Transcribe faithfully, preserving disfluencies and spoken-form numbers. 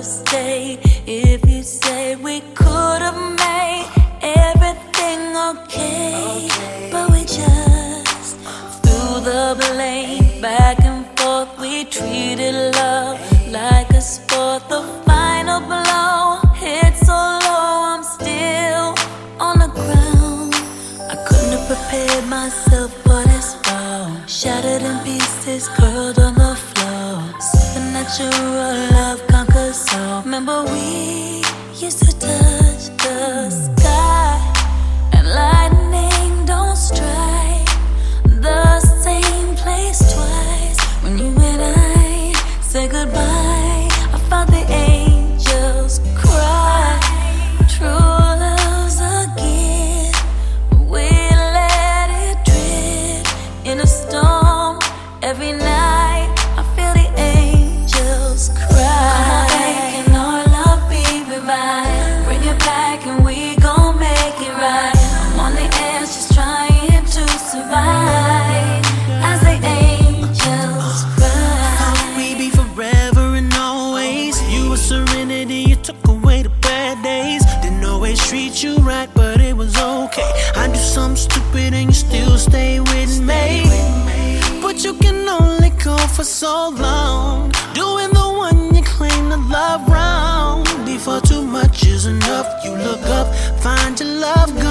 have stayed if you say we could have made everything okay. But we just threw the blame back and forth. We treated love like a sport. The final blow hit so low, I'm still on the ground. I couldn't have prepared myself for this fall. Shattered in pieces, curled on the floor. Supernatural love conquers all. Remember we used to touch the sky, and lightning don't strike the same place twice. When you and I said goodbye, I felt the angels cry. True love's a gift, we let it drift in a storm. Every night I feel the angels cry. Come on, can our love be revived? Bring it back and we gon' make it right. I'm on the edge just trying to survive as the angels cry. Thought we'd be forever and always. You were serenity, you took away the bad days. Didn't always treat you right, but it was okay. I do something stupid and you still stay with me. But you can only go for so long, doing the one you claim to love wrong. Before too much is enough, you look up, find your love gone.